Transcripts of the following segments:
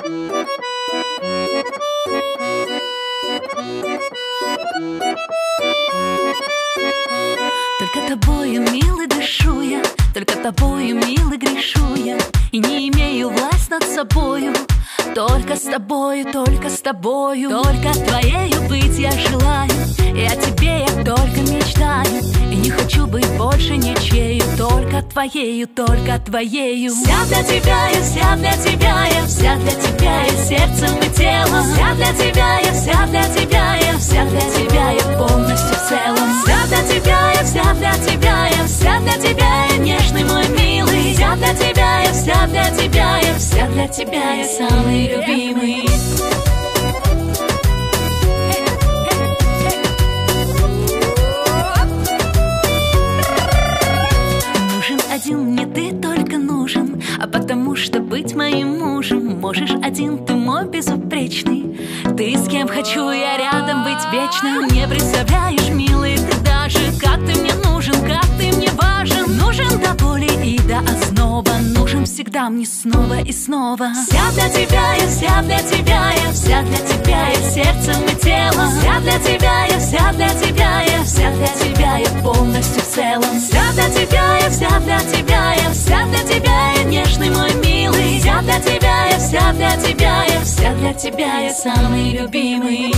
Только тобою, милый, дышу я, только тобою, милый, грешу я, и не имею власть над собою. Только с тобою, только с тобою, только твоею быть я желаю, и о тебе я только мечтаю, и не хочу быть больше ничею, только твоею, только твоею. Вся для тебя я, вся для тебя я, вся для тебя я сердцем и телом. Вся для тебя я, вся для тебя я, вся для тебя я полностью в целом. Вся для тебя я, вся для тебя я, вся для тебя я, нежный мой милый. Вся для тебя я, вся для тебя я, вся для тебя я, самый любимый. Нужен один мне ты только нужен, а потому что быть моим мужем можешь один ты мой безупречный. Ты с кем хочу я рядом быть вечно. Не представляешь, милый, ты даже, как ты мне нужен, как ты мне важен. Нужен до боли и до озноба, нужен всегда мне снова и снова. Вся для тебя я, вся для тебя я, вся для тебя я сердцем и телом. Вся для тебя я, вся для тебя я, вся для тебя я полностью в целом. Вся для тебя я, вся для тебя я, вся для тебя я, нежный мой милый. Вся для тебя я, вся для тебя я, вся для тебя я, самый любимый.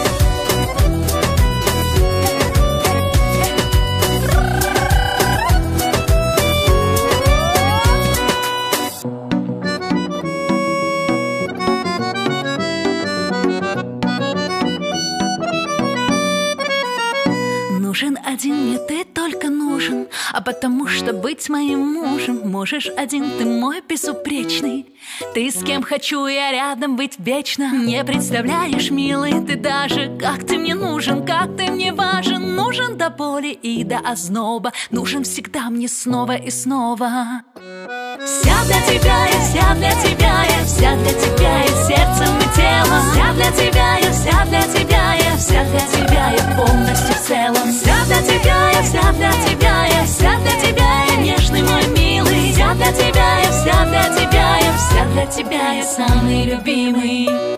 Нужен один мне ты только нужен, а потому что быть моим мужем можешь один ты мой безупречный. Ты с кем хочу я рядом быть вечно. Не представляешь, милый, ты даже, как ты мне нужен, как ты мне важен. Нужен до боли и до озноба, нужен всегда мне снова и снова. Вся для тебя я, вся для тебя я, вся для тебя я сердцем и телом. Вся для тебя я, вся для тебя я, вся для тебя я полностью в целом. Вся для тебя я, вся для тебя я, вся для тебя я, нежный мой милый. Вся для тебя я, вся для тебя я, вся для тебя я, самый любимый.